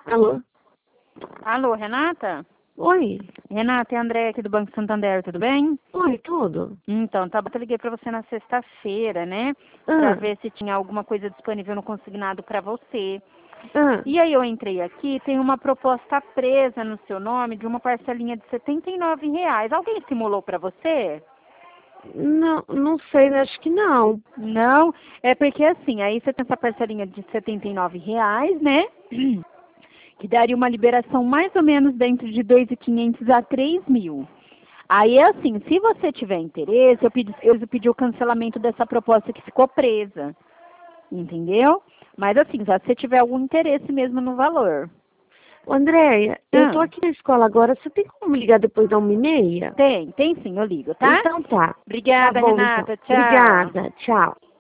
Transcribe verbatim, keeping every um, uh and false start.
Alô? Alô, Renata? Oi? Renata, é a Andréia aqui do Banco Santander, tudo bem? Oi, tudo? Então, tá, eu liguei pra você na sexta-feira, né? Ah, Pra ver se tinha alguma coisa disponível no consignado pra você. ah, E aí eu entrei aqui, tem uma proposta presa no seu nome de uma parcelinha de setenta e nove reais. Alguém simulou pra você? não, não sei, acho que não. Não, é porque assim, aí você tem essa parcelinha de setenta e nove reais, né? Que daria uma liberação mais ou menos dentro de dois mil e quinhentos a três mil. Aí é assim, se você tiver interesse, eu pedi, eu pedi o cancelamento dessa proposta que ficou presa, entendeu? Mas assim, já se você tiver algum interesse mesmo no valor. Ô, Andréia, eu tô Ah, aqui na escola agora, você tem como me ligar depois da uma e meia? tem, tem sim, eu ligo, tá? Então tá. Tá Obrigada, bom, então. Renata, tchau. Obrigada, tchau.